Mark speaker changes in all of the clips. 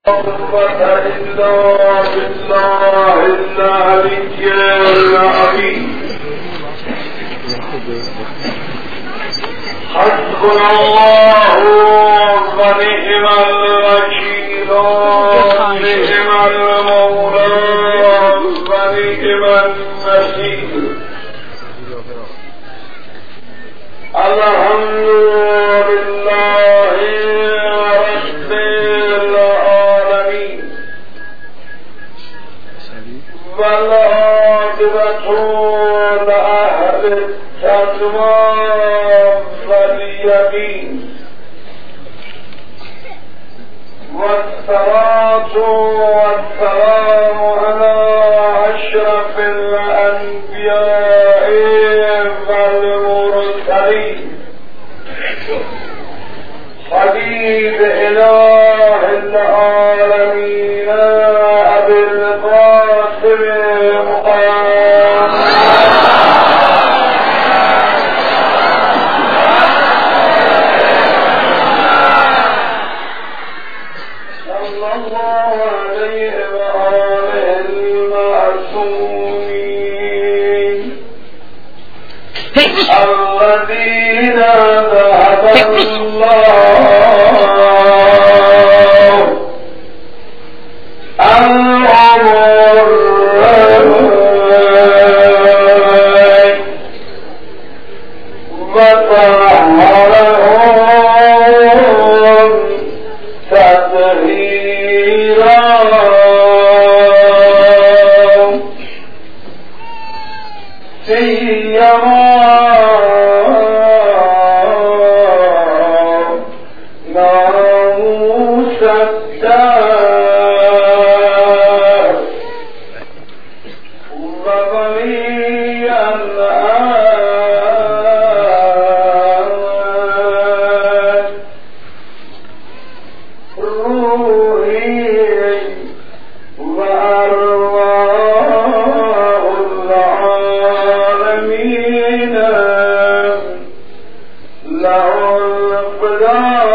Speaker 1: إلا بالله العلي العظيم حسبنا الله ونعم الوكيل نعم المولى ونعم النصير الحمد لله رب العالمين والعاقبة لأهل التقوى واليقين والصلاة والسلام على أشرف الأنبياء والمرسلين حبيب إله العالمين أبي القاسم محمد صلى الله عليه وآله المعصومين الذين ذهب الله عنهم الريب وطهرهم تطهيرا سيما ناموس الدار وغني الآن روحي وأرواح العالمين له الفداء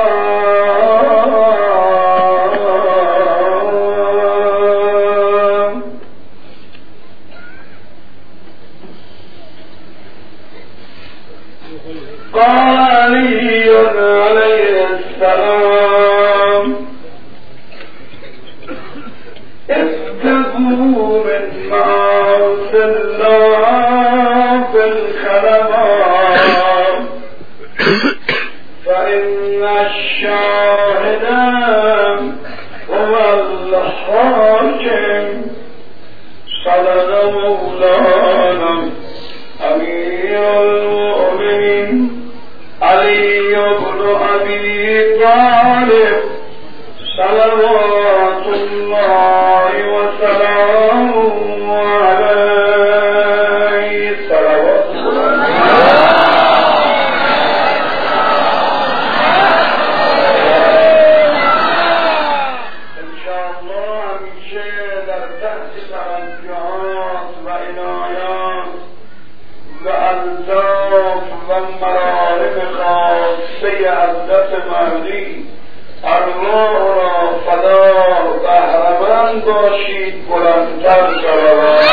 Speaker 1: قال علي عليه السلام اتقوا من معاصي الله في الخلوات فإن الشاهد هو الحاكم صدق مولانا أمير المؤمنين علي بن أبي طالب صلوات الله وسلامه عليه صلوات الله إن شاء الله همیشه در تحت توجهات و عنایات و الطاف و مرارم خاصه حضرت مهدی ارواح را فدا بهره‌مند باشید بلندتر شود.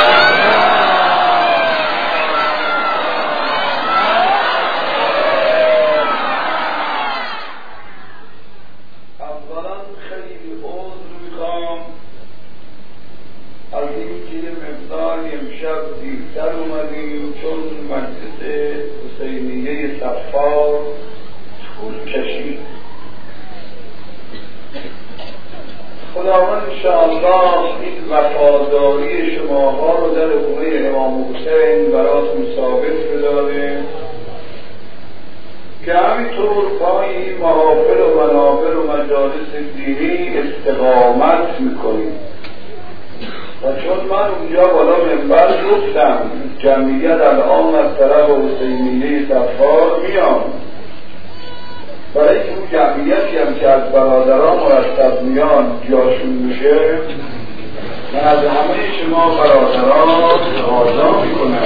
Speaker 1: اولا خیلی عذر میخوام از اینکه مقدار امشب دیرتر اومدیم چون مجلس حسینیه صفار طول کشید. خداوند انشاءالله این وفاداری شماها رو در خونه امام حسین براتون ثابت بداره که همینطور پای محافل و منابر و مجالس دینی استقامت میکنیم و چون من اونجا بالا منبر گفتم جمعیت الان از طرف حسینیه صفار میان برای که اون جمعیتی هم که از برادران مرتب میان جاشون میشه من از همه شما برادران آزا میکنم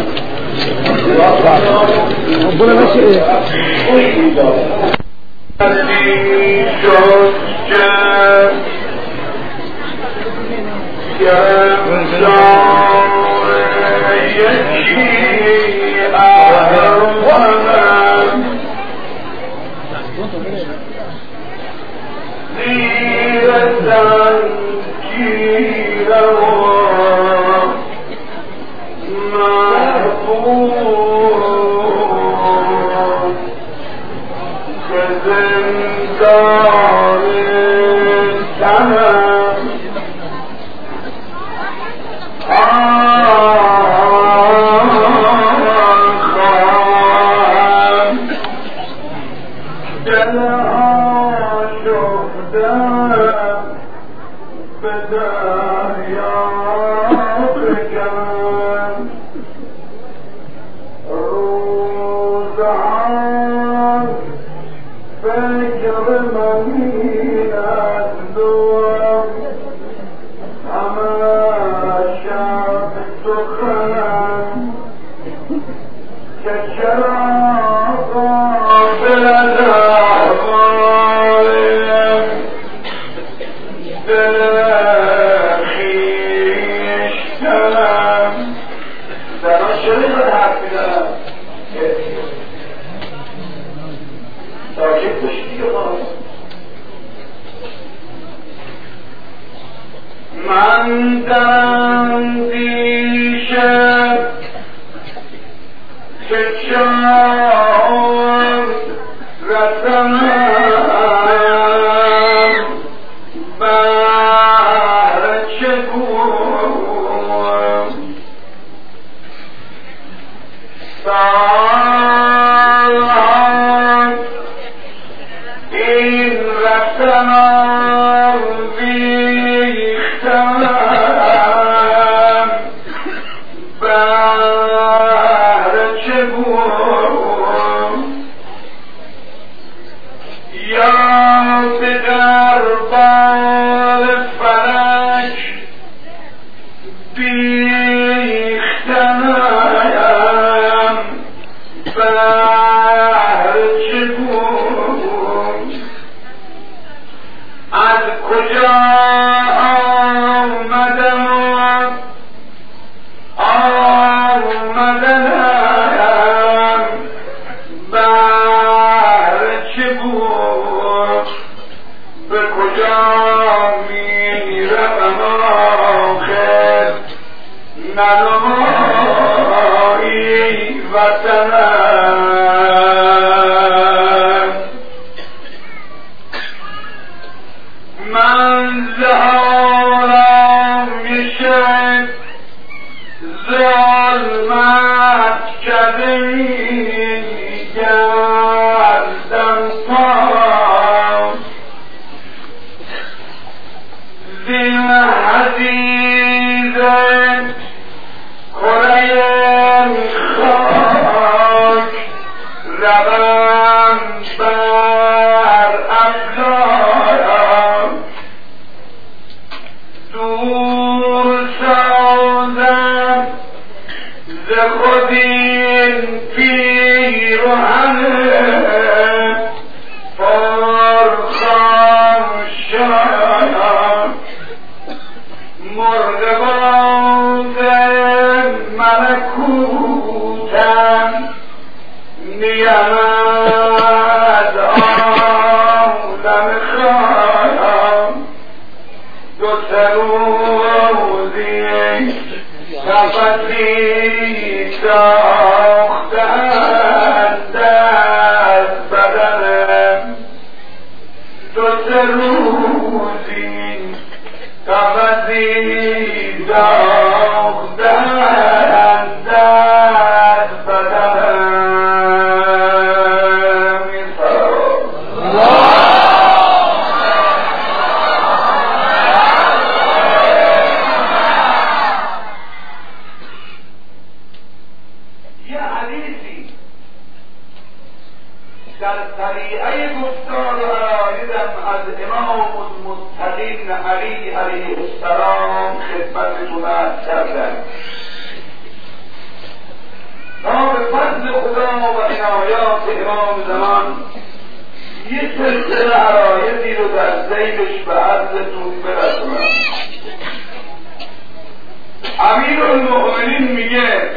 Speaker 1: امیرالمؤمنین میگه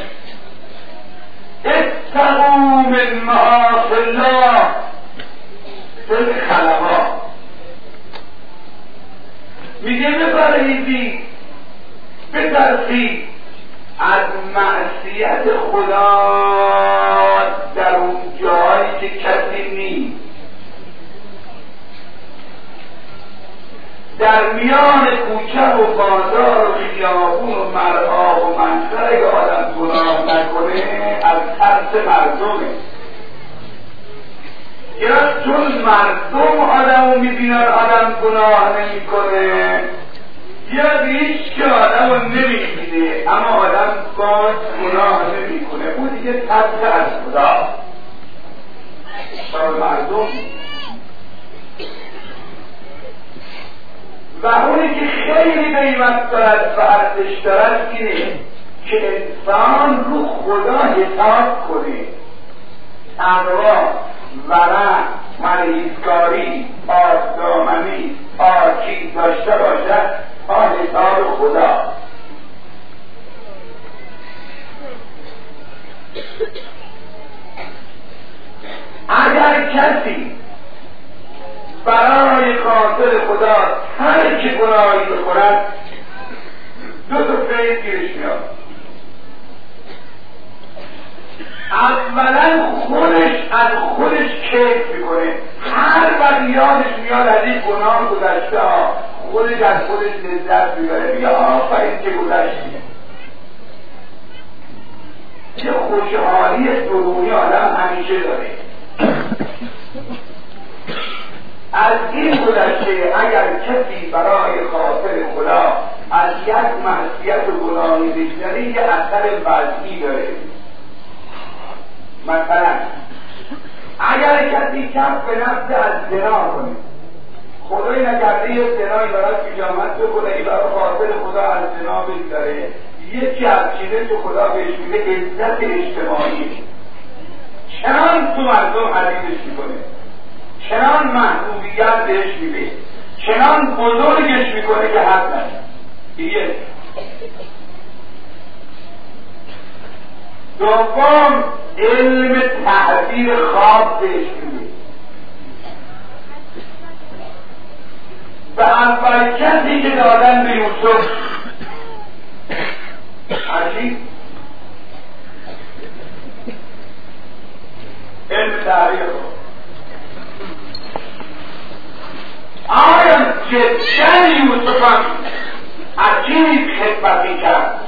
Speaker 1: اتقوا من معاصی الله فی الخلوات، میگه بپرهیزید، بترسید از معصیت خدا در اون جایی که کسی نیست، در میان کوچه و بازار و خیابون و مرعا و منظر اگه آدم گناه نکنه از ترس مردمه، یا چون مردم آدمو میبینن آدم گناه نمیکنه، یا هیچ که آدمو نمیبینه اما آدم باز گناه نمیکنه، اون دیگه ترس از خدا برای مردم. و اونی که خیلی قیمت دارد و ارزش دارد اینه که انسان رو خدا حساب کنه، تقوا، ورع، پرهیزکاری، پاکدامنی، پاکی داشته باشد تا حساب خدا. اگر کسی برای خاطر خدا ترک گناهی بکند، دو تا فیض گیرش میاد. اولا خودش از خودش کیف میکنه، هر وقت یادش میاد از این گناه گذشته ها، خودش از خودش لذت میبره، میگه آفرین که گذشتی. یه خوشحالی درونی آدم همیشه داره. از این گذشته اگر کسی برای خاطر خدا از یک معصیت و گناهی بگذره، یه اثر وضعی داره. مثلا اگر کسی کف به نفس از زنا کنه، خدای نکرده یه زنایی برای پیجامت بکنه، ای برای خاطر خدا از زنا بگذره، یکی از چیزه که خدا بهش میده عزت اجتماعی، چنان تو مردم عزیزش میکنه، چنان محبوبیت بهش میده، چنان بزرگش میکنه که حد نشه. دیگه دوم علم تعبیر خواب بهش میده. و اول کسی که دادن به یوسف عجیب علم تعبیر خواب. آیا جدا یوسف هم عجیب خدمتی کرد؟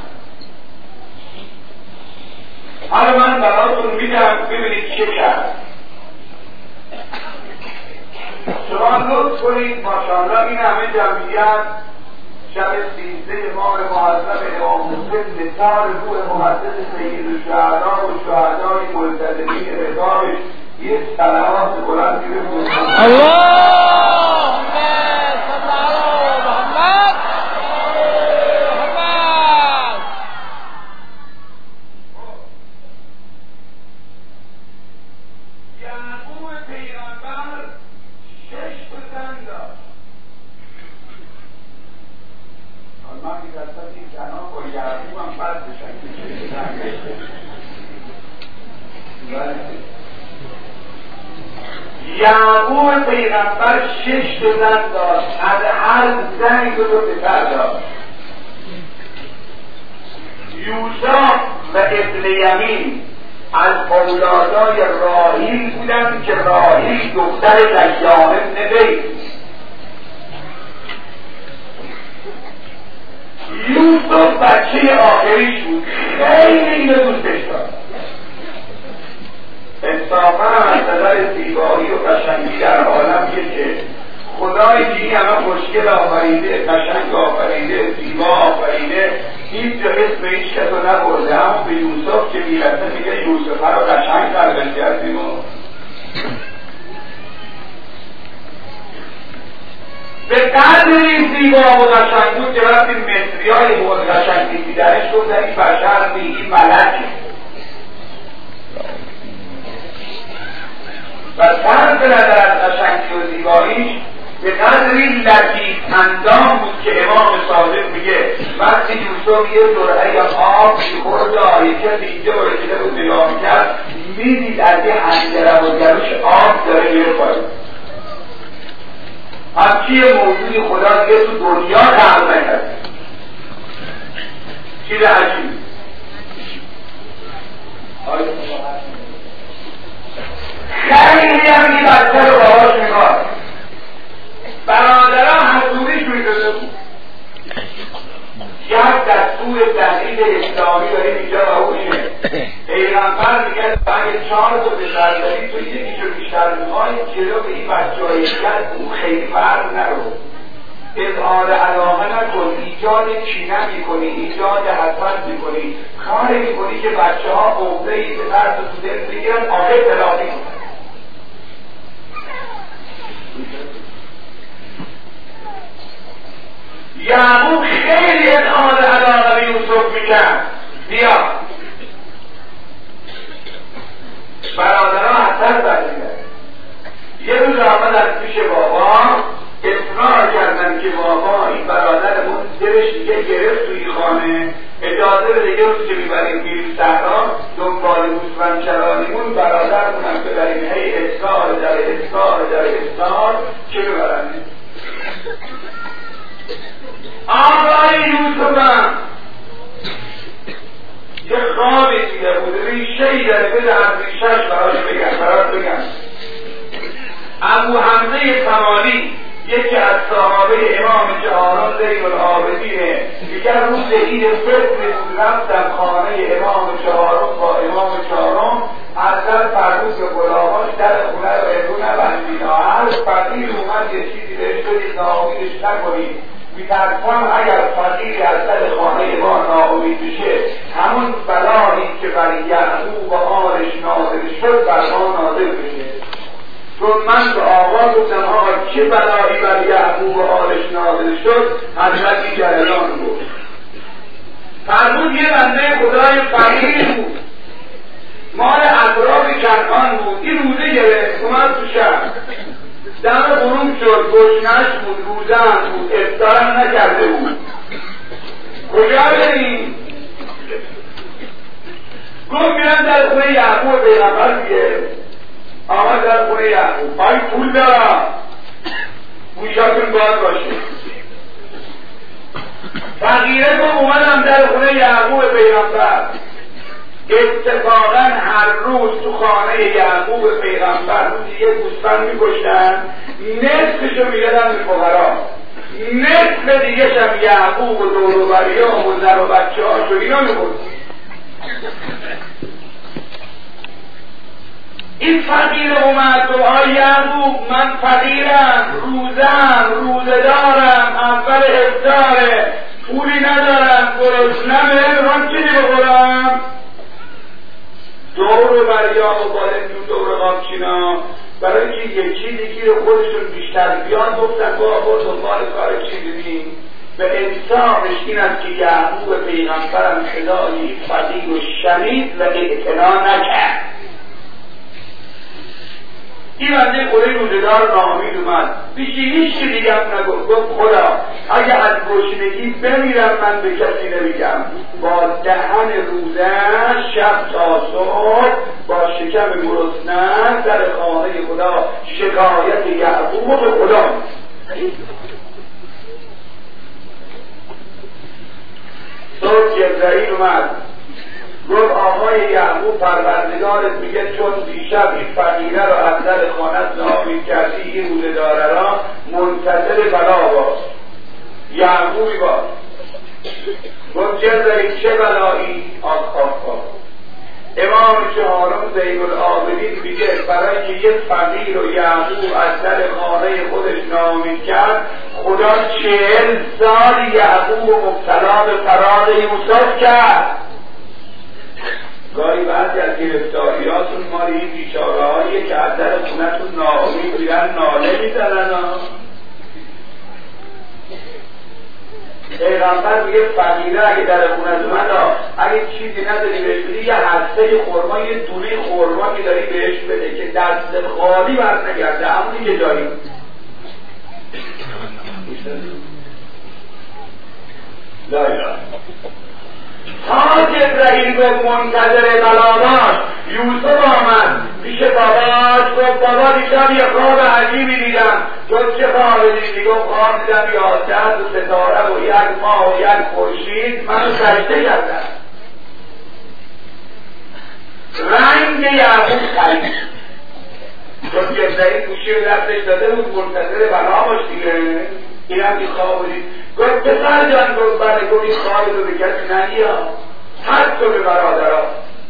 Speaker 1: حالا من براتون میگم ببینید چه کرد. شما لطف کنید ماشاءالله این همه جمعیت شب 13 ماه معظم امام حسین نثار روح مقدس سید الشهدا و شهدای ملتزمین رضایش یه صلوات بلندی بفرستید.
Speaker 2: اللهم صل علی محمد.
Speaker 1: یعقوب پیغمبر 6 زن داشت. من می‌دستم این زنها با یعقوب هم بد بشن. یعقوب پیغمبر 6 زن داشت، از هر زنی دو پسر داشت. یوسف و ابن یمین از اولادای راحیل بودند که راحیل دختر دیان ابن بیت. یوسف بچه آخریش بود، خیلی اینو دوستش داشت. انصافا از نظر زیبایی و قشنگی در عالم که خدای که این همه خوشگل آفریده، قشنگ آفریده، زیبا آفریده، هیچ جا اسم هیچ کس رو نبرده، اما به یوسف که میرسه میگه یوسف رو قشنگ تربیت کردیم. به قدری زیبا و قشنگ بود که وقتی مصری‌های بود قشنگی دیدنش گفت این بشر نیست، این ملکه. و صرف نظر از قشنگی و زیباییش به قدری لطیف اندام بود که امام صادق میگه وقتی یوسف یه جرعه آب میخورد آیه کسی اینجا برسیده بود نگاه میکرد میدید از یه حنجره و گروش آب داره میره پایین. همچی موجودی خدا دیگه تو دنیا خلق نکرد. چیز عجیب. خیلی هم این بچه رو باهاش میکار برادران حضوریش میداده بود. یک دستور دلیل اسلامی داریم اینجا و اون اینه پیغمبر میگه اگه 4 تا پسر داری تو یکیشو بیشتر میخوای جلو به این بچه هایی کرد اون خیلی فرق نرو اظهار علاقه نکن ایجاد کینه میکنی ایجاد حسد میکنی کاری میکنی که بچه ها عقده ای به طرز تو دل بگیرن آخر تلافی کنن. یعقوب خیلی اظهار علاقه به یوسف میکرد. بیا برادران حسد برمیدن. یه روز آمدن پیش بابا اصرار کردن که بابا این برادرمون دلش دیگه گرفت توی خانه اجازه بده یه روز که میریم صحرا دنبال گوسفندچرانیمون برادرمونم ببریم هی اصرار در اصرار چه ببرنه آقای یوسفم یه خوابی دیگه بود ریشه‌ای داره بده از ریشهش برات بگم ابو حمزه سمالی یکی از صحابه امام چهارم زین العابدینه دیگر روز عید فطر بود رفتم خانه امام چهارم با امام چهارم از در فرمود به غلاماش در خونه رو ادو نبندید هر فقیر اومد یه چیزی بهش بدید ناامیدش نکنید میترسم اگر فقیری از در خانه ما ناامید بشه همون بلایی که بر یعقوب و آلش نازل شد بر ما نازل بشه. چون من به آقا گفتم آقا چه بلایی بر یعقوب و آلش نازل شد حضرتی جلالان بود فرمود یه بنده خدای فقیر بود مال اطراف کنعان بود این روزه گرفت اومد تو شهر دم غروب شد گشنش بود روزن بود افطارم نکرده بود کجا بریم گفت میرم در خونه یعقوب پیغمبر دیگه آمد در خونه یعقوب پای پول دارم گوشاتون باز باشه فقیره گفت اومدم در خونه یعقوب پیغمبر اتفاقا هر روز تو خانه یعقوب پیغمبر روزی یه گوسفند میکشتن نصفشو میدادن به فقرا نصف دیگه شم یعقوب و دور و بریام و زر و بچه هاشو اینا میخورد. این فقیر اومد و آی یعقوب من فقیرم روزه دارم اول افطاره پولی ندارم گرسنمه من چی بخورم دور و بریام و بالنجون دور قامچینا برای که یکی دیگی رو خودشون بیشتر بیان گفتن با دنبال کار چی ببین به انصافش این است که یعقوب پیغمبرم صدایی فقیر و شنید و اعتنا نکرد. این بنده خدای روزگار ناامید اومد بیشی هیچ که دیگه هم نگفت گفت خدا اگه از گشنگی بمیرم من به کسی نمیگم با دهن روزه شب تا صبح با شکم گرسنه در خانه خدا شکایت یعقوب به خدا. صبح جبرائیل اومد گفت آقای یعقوب پروردگارت میگه چون دیشب این فقیره رو از در خانت ناامید کردی این روزه داره را منتظر بلا باش. یعقوبی باش گفت جبرائیل چه بلایی آخ امام چهارم زین العابدین میگه برای که یه فقیر و یعقوب از در خانه خودش ناامید کرد خدا 40 سال یعقوب مبتلا به فراق یوسف کرد. گاهی بعضی از گرفتاریاتون ماری این بیچاره هاییه که از در خونتون ناامید بیرن ناله میزنن. پیغمبر میگه فقیره اگه در خونت اومد اگه چیزی نداری بهش بدی یه هسته خورما یه دونه خورما که داری بهش بده که دست خالی بر نگرده همونی که داری. لا تا جبرئیل گفت منتظر بلاداش یوسف آمد پیش باباش گفت بابا دیشب یه خواب عجیبی دیدم. گفت چه خواب دیدی؟ گفت خواب دیدم 11 ستاره و 1 ماه و 1 خورشید منو سجده کردن. رنگ یعقوب خرید چون جبرئیل گوشی رو دستش داده بود منتظر بلا باش دیگه. اینم این خواب دید. گفت پسر جان گفت بله. گفت این خواب رو به کسی نگیا حد تو به برادرها.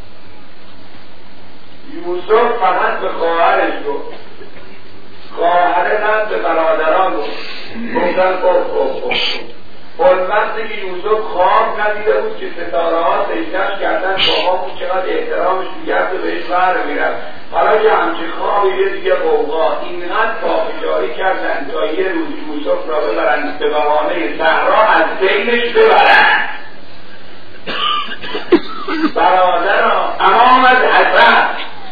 Speaker 1: یوسف فقط به خواهرش گفت، خواهره نه به برادران گفت. گفتن اون وقتی که یوسف خواب ندیده بود که ستاره ها سجده‌اش کردن بابا بود چقدر احترامش می‌کرد و بهش بر می‌رفت. حالا که همچین خوابی یه دیگه قوقا اینقدر پافشاری کردن تا یه روز یوسف را ببرن به بهانه صحرا از بینش ببرن. برادرها امام از حسن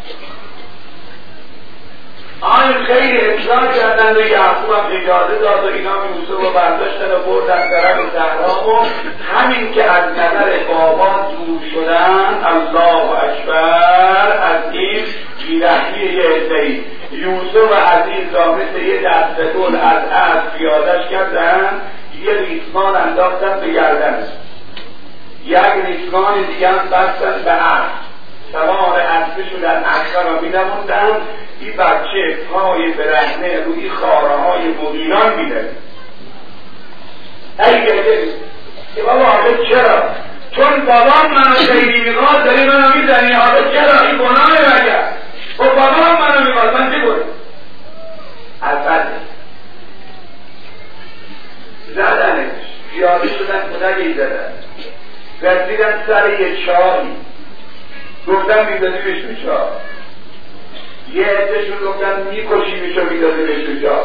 Speaker 1: آن خیلی اصلاح کردن و یعقوب هم اجازه داد و اینا یوسف رو برداشتن و بردن طرف صحرا و همین که از نظر بابا دور شدن الله اکبر از این بیرحمی یه عده‌ای یوسف عزیز را مثل یه دسته گل از اسب پیاده‌اش کردن، یه ریسمان انداختن به گردنش، یک ریسمان دیگه هم بستن به اسب، سوار اسب شدن، اسب را می‌نموندن. این بچه پای برهنه روی خاره‌های مغیلان می‌ده. ای گرده که بابا حالا چرا؟ چون بابام منو خیلی می‌خواد داری منو می‌زنی. حالا چرا؟ این گناه مگر؟ و بابام منو می‌خواد من چه کنم؟ اصلا زدنش پیاده شدن کدکی زدن رسیدن سر یه چاهی گفتن میدادیمش تو چاه. یه عده‌شون گفتن میکشیمشو میدادیمش تو چاه.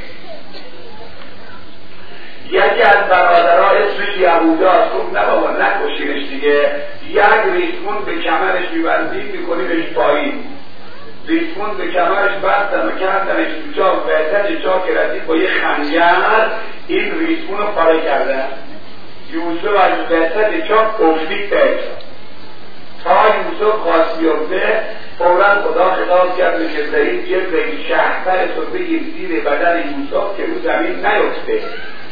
Speaker 1: یکی از برادرها اسمش یهوداست گفت نه بابا نکشیمش دیگه، یک ریسمون به کمرش میبندیم میکنیمش پایین. ریسمون به کمرش بستن و کردنش تو چاه. وسط چاه که رسید با یه خنجر این ریسمون رو پاره کردن. یوسف از وسط چاه افتید به تا یوسف خواست بیفته فوراً خدا خطاب کرد به جبرئیل شهرتر تو بگیر زیر بدن یوسف که رو زمین نیفته.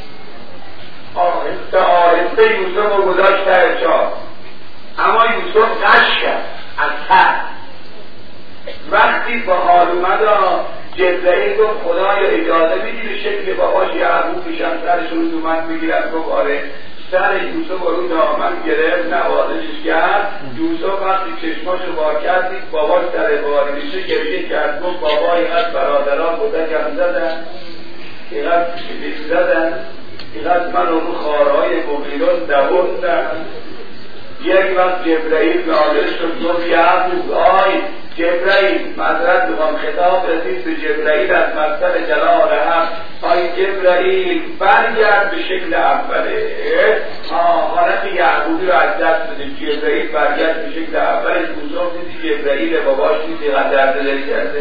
Speaker 1: آهسته آهسته یوسف رو گذاشت در چاه. اما یوسف غش کرد از تر. وقتی با حال اومد جبرئیل گفت خدایا اجازه میدی به شکل باباش یعقوب پیشم سرش رو دومت بگیرد. گفت آره. سر یوسف رو دامن گرفت نوازشش کرد. یوسف وقتی چشماشو باز کرد دید باباش در باری میشه گریه کرد. گفت بابا اینقدر برادران بودکم زدن، اینقدر پیش زدن، اینقدر من رو خارهای مغیلان دوردن. یک وقت جبرئیل نازل شد گفت یعقوب آی جبرئیل معذرت میخوام خطاب رسید به جبرئیل از مصدر جلال حق. آی جبرئیل برگرد به شکل اوله. حالت یعقوبی رو از دست بده. جبرئیل برگرد به شکل اوله. یوسف دیدی جبرئیل باباش دیدی قدر دل کرده.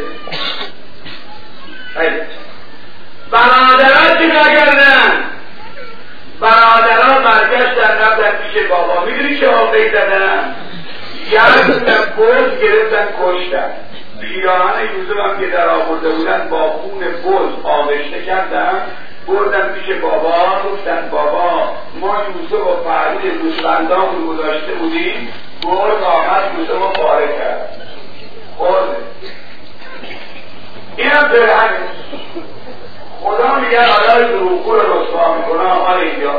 Speaker 1: برادرها چی نکردن؟ برادرها برگشتن رفتن پیش بابا. میدونی چه حافظ زدن؟ یک بز گرفتن کشتن. پیراهن یوسف هم که در آورده بودن با خون بز آغشته کردن بردن پیش بابا. گفتن بابا ما یوسف و پهلوی گوسفندان رو گذاشته بودیم، بز آمد یوسف رو پاره کرد خورده. این هم برهنه. خدا میگه آدای دروغگو رو رسوا میکنه. حال اینجا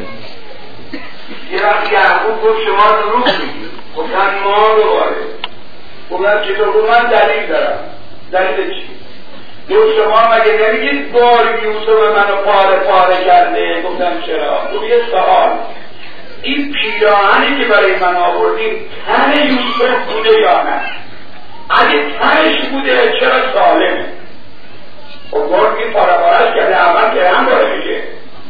Speaker 1: یه وقت یعقوب گفت شما دروغ میگید. گفتن ما دوباره. گفتن چطور؟ من دلیل دارم. دلیل چی؟ گفت شما مگه نمیگید بار یوسف منو پاره کرده؟ گفتم چرا؟ گفت یه سوال، این پیراهنی که برای من آوردیم تن یوسف بوده یا نه؟ اگه تنش بوده چرا سالمه؟ خب گفت این پاره‌پاره‌اش کرده اول که هم داره میگه.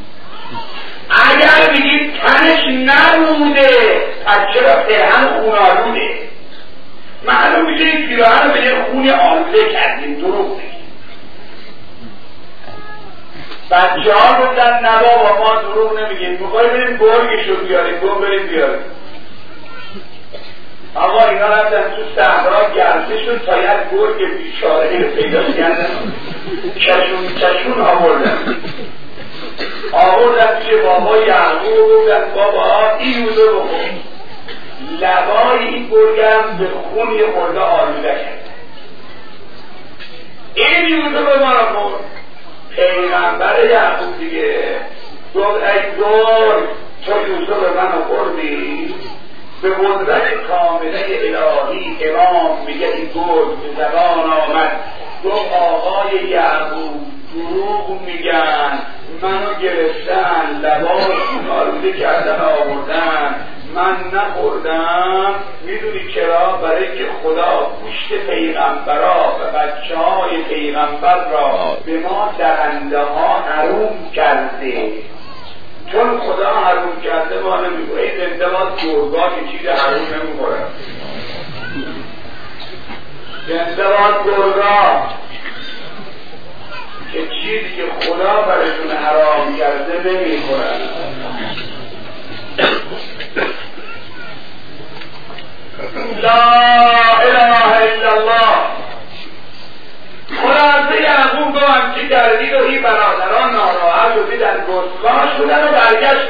Speaker 1: اگر بگید تنش نبوده از چرا پیراهن خون‌آلوده؟ معلوم میشه این پیراهن رو به خون آلوده کردیم. دروغ بگید. بچه ها گفتن نه بابا ما دروغ نمیگیم، میخوایی بریم گرگشو بیاریم، گفت بریم بیاریم. آقا اینا رفتن تو صحرا گرده شد تا یک گرگ بیچاره رو پیدا کردن، کشون آوردن پیش بابا یعقوب و گفتن بابا این یوزو بخور. لبای این گرگم به خون یه خورده آلوده کرد. این یوزو به ما را خورد. پیغمبر یعقوب دیگه گفت ای گرگ تو یوزو به من خوردی؟ به قدرت کامله الهی امام میگه این گرگ به زبان آمد گفت آقای یعقوب دروغ میگن، منو گرفتن لباشون آلوده کردن آوردن، من نخوردم. میدونی چرا؟ برای که خدا گوشت پیغمبرا و بچه های پیغمبر را به ما درنده ها حروم کرده. چون خدا حروم کرده ما نمیگوه. این زندباد گرگا که چیز حروم نمیخوره، زندباد گرگا که چیزی که خدا برشون حرام کرده نمیخورن. لا اله الا الله. خلاصه یعقوب گفت همچی کردید و این برادران ناراحت و دیدن گستاخ شدن و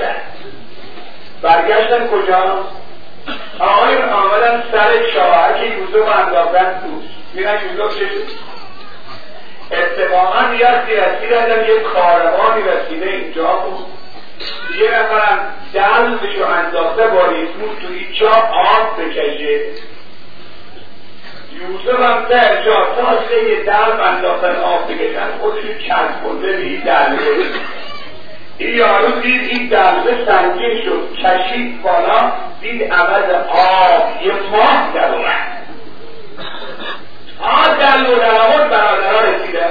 Speaker 1: برگشتن کجا؟ آقایون آمدن سر شاهک یوسف انداختن دوست. میرن یوسف چه شد؟ اتفاقا رسیدن یک کاروانی رسیده اینجا بود، یه نفرم دلشو انداخته با ریسمون توی چا آب بکشه. یوسف هم در جا تاسه یه دلب انداختن آب بکشن، خودشو چند کنده به این دلبه. این یارو دید این دلبه سنگین شد، کشید بالا، دید عوض آب یه ماه در اومد. دلو در آمد برادرها رسیدن.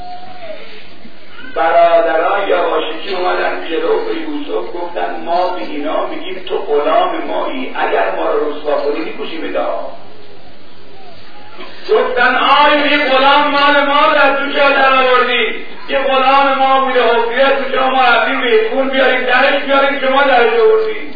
Speaker 1: برادرها یواشکی اومدن جلو به یوسف گفتن ما به اینا میگیم تو غلام مایی، اگر ما رو رسوا کنی میکشیم دا. گفتن یه غلام مال ما در تو جا در آوردی، یه غلام ما بوده حفیه تو جا ما رفتیم بیتکون بیاریم درش بیاریم شما درش آوردی.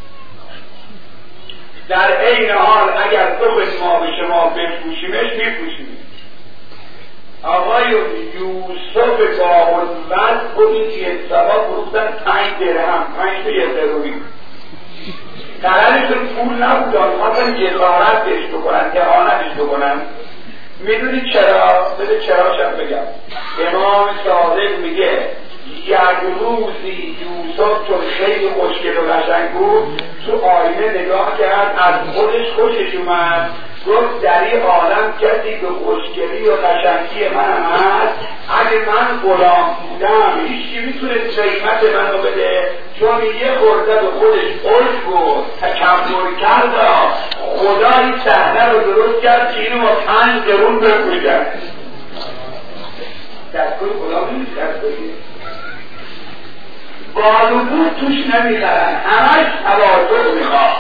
Speaker 1: در این حال اگر تو به ما به شما بفروشیمش میفروشیم. آقای یوسف باهوت و این که سبا فروختن 5 درهم، 5 تا یه ضروری. قرارشون پول نبود، خواستن جسارت بهش بکنن، اهانتش بکنن. میدونی چرا؟ بده چراشم بگم. امام صادق میگه یک روزی یوسف چون خیلی خوشگل و قشنگ بود تو آینه نگاه کرد، از خودش خوشش اومد، گفت در این عالم کسی به خوشگلی و قشنگی من هست، اگه من غلام بودم هیچکی میتونه قیمت منو بده، چون یه خورده به خودش عجب و تکبر کرد. خدا این صحنه رو درست کرد که اینو با 5 درون بفروشن. دستگاه خدا نیست دستگاهی بالو بود توش نمیخرن، همش تواضع میخواد.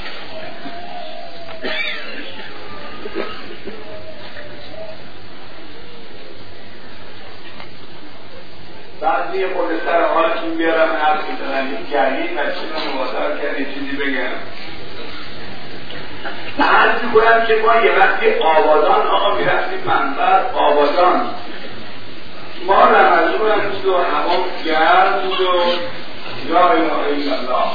Speaker 1: بعضی خود سر حالتون بیارم حرف میزنن گردید و چیزا موادار کرد یه چیزی بگم. عرض میکنم که ما یه وقتی آبادان آقا میرفتیم منبر آبادان، ما رمضون هم بود و هوا گرم بود و لا اله الا الله.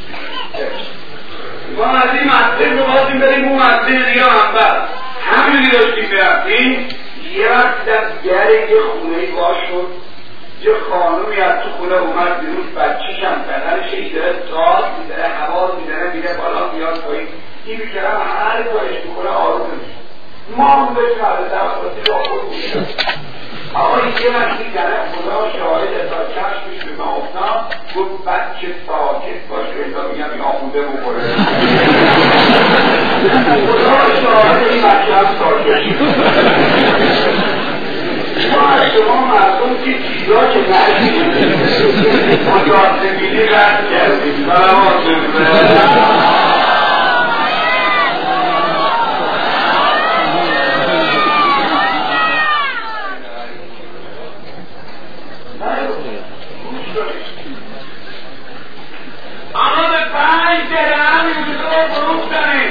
Speaker 1: ما از این مسجد می‌خواستیم بریم اون مسجد دیگه منبر، همینی داشتیم میرفتیم. یه وقت در یه خونه‌ای باز شد، یه خانومی از تو خونه اومد بیرون، بچه‌ش هم بدنش این داره داد میزنه، هوا میزنه، میره بالا میاد پایین. این بیچاره هر کارش میکنه آروم نمیشه. ما هم بهش مرده دفعاتی را خود بودیم. آقا این یه وقتی داره خدا شاهد تا چشمش به ما افتاد، گفت بچه ساکت باشه تا میگم این آموده بخوره. خدا شاهد این بچه هم ساکت. ما از شما مردم که چیزا که نشید مجازمینی رد کردیم. درهم یوسف فروختنش.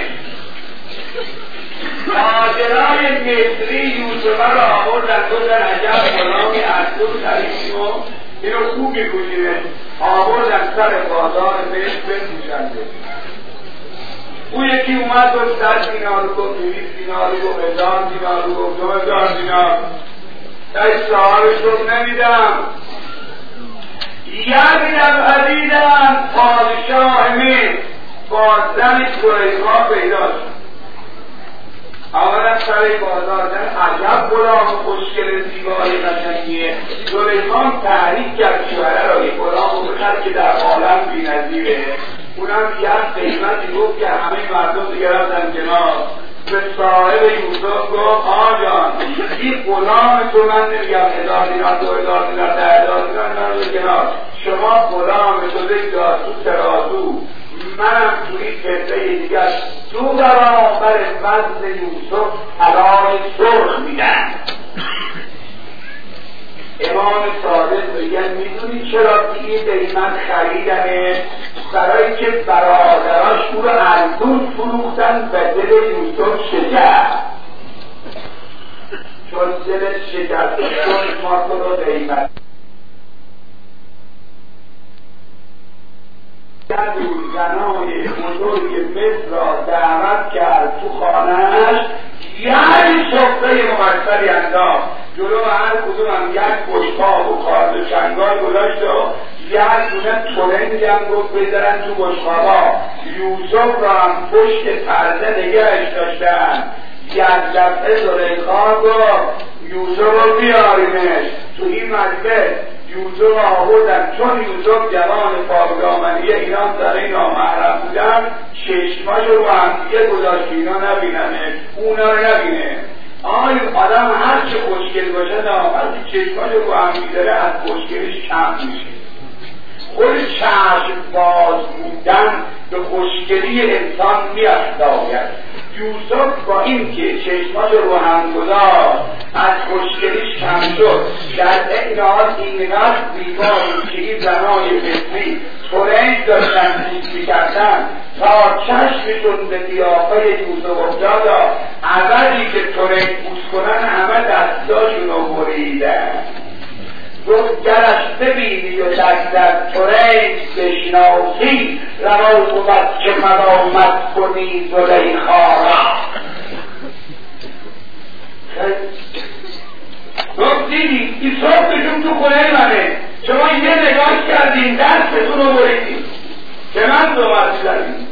Speaker 1: تاجرای مصری یوسف را آوردن گفتن عجب غلامی اصول خریدیم و اینو خوب می‌گوشیمه، آوردن سر بازار مصر بفروشنده. اون یکی اومد گفت 100 دینار گفت 200 دینار گفت 1000 دینار گفت 2000 دینار. ای صاحبش گفت نمیدم. یکی‌ام عزیزم پادشاه مصر با زن زلیخا پیدا شد. آمدن سر بازار زن عجب غلام خوشگل زیبای قشنگیه. زلیخا تحریک کرد شوهره را یک غلام بخر که در عالم بی‌نظیره. اونم یک قیمتی گفت که همه مردم دیگه رفتن کنار. به صاحب یوسف گفت آجان این غلام تو من نمیگم 1000 دینار 2000 دینار 10000 دینار نمیگم کنار، شما غلام تو دیگه تو ترازو، منم توی کتله دیگر تو برابر وزن یوسف حلال سرخ میدن. امام صادق میگن میدونی چرا این قیمت خریدنه؟ برای که برادراش او رو انگور فروختن و دل یوسف شکست، چون دل شکست چون ما رو قیمت زنای بزرگ مصر را دعوت کرد تو خانه‌اش، یعنی سفره مقصری انداخت جلو هر کدوم هم یک بشقاب و کارد و چنگال گذاشت و یک دونه ترنج هم گفت بذارن تو بشقابا. یوسف را هم پشت پرده نگهش داشتن. یک دفعه زلیخا گفت یوسف رو بیاریمش تو این مجلس. یوسف آوردن، چون یوسف جوان پاکدامنی ایران داره نامحرم بودن، چشماش رو هم دیگه گذاشت اینا نبیننه، اونا رو نبینه. آدم هر چه خوشگل باشه وقتی چشماش رو هم میداره از خوشگلیش کم میشه. خود چشم باز بودن به خوشگلی انسان میافتاید. یوسف با این که چشماش رو هم گذاشت از خوشگلیش کم شد. در این حال اینقدر زیبایی که این زنای مصری ترنج داشتن پوست میکردن تا چشمشون به قیافه یوسف افتاد، اولی که ترنج پوست کنن همه دستاشون رو بریدن. گفت گرش ببینی و در ترنج بشناسی، روا بود که مدامت کنی زلیخا را. گفت دیدی این صبحشون تو خونه منه، شما یه نگاه کردین دستتون رو بریدین که من دوباره زدیم.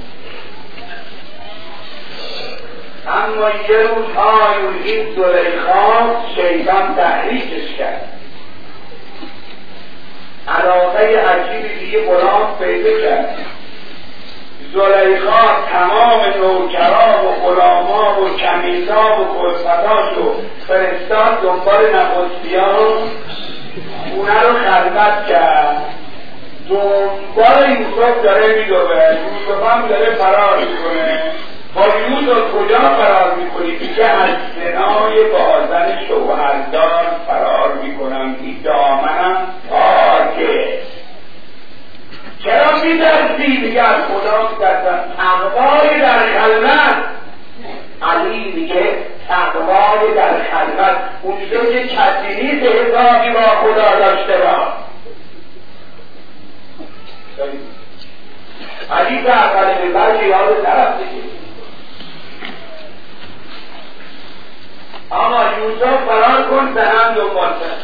Speaker 1: اما یه روز این زلیخا شیطان تحریکش کرد، علاقه عجیبی دیگه غلام پیدا کرد. زلیخا تمام نوکران و غلامان و کمیزان و کلفتاش رو فرستاد دنبال نخستیان، خونه رو خلوت کرد. دنبال یوسف داره میدوه، یوسف هم داره فرار میکنه. با یوسف کجا فرار میکنی؟ که از زنای بازن شوهردار فرار میکنم، این دامنم پاکه. چرا میدرسی؟ میگه از خدا میدرسم. تقوای در خلوت. علی میگه تقوای در خلوت اونجا که کسی نیست حسابی با خدا داشته با. علی به اول به بعد یاد طرف دیگه. اما یوسف فرار کن به هم دنبال کرد.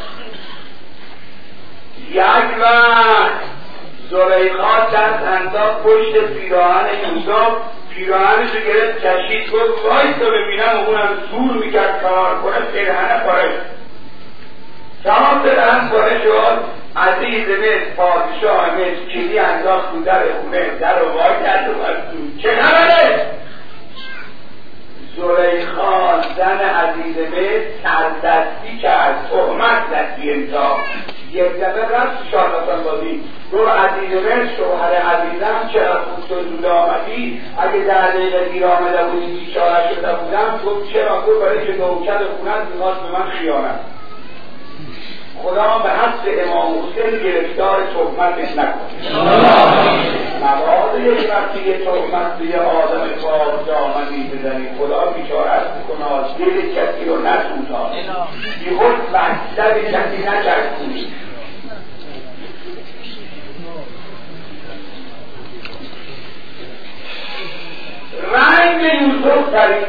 Speaker 1: یک وقت زلیخا دست انداخت پشت پیراهن یوسف، پیراهنش رو گرفت کشید، گفت وایسا ببینم، اونم زور میکرد فرار کنه، پیراهن پاره شد. تمام پیراهن پاره شد. عزیز مصر پادشاه مصر کلید انداخت تو در خونه، در رو وا کرد و تو چه خبره؟ زلیخا زن عزیز مصر سردستی کرد، تهمت زدی انتا. یک دفعه رفت شارلاتان بازی، گفت عزیز مصر شوهر عزیزم چرا خوب تو زود آمدی؟ اگه در دقیقه دیر آمده بودی بیچاره شده بودم. گفت چرا؟ گفت برای که نوکر خونت میخواست به من خیانت. خدا به حسب امام حسین گرفتار تهمتش نکنه. مواد وقتی یه تهمت به یه آدم پاک دامنی بزنی خدا بیچاره‌اش میکنه دل کسی رو نسوزانی بی خود مطلب کسی نچرخونی. رنگ یوسف پرید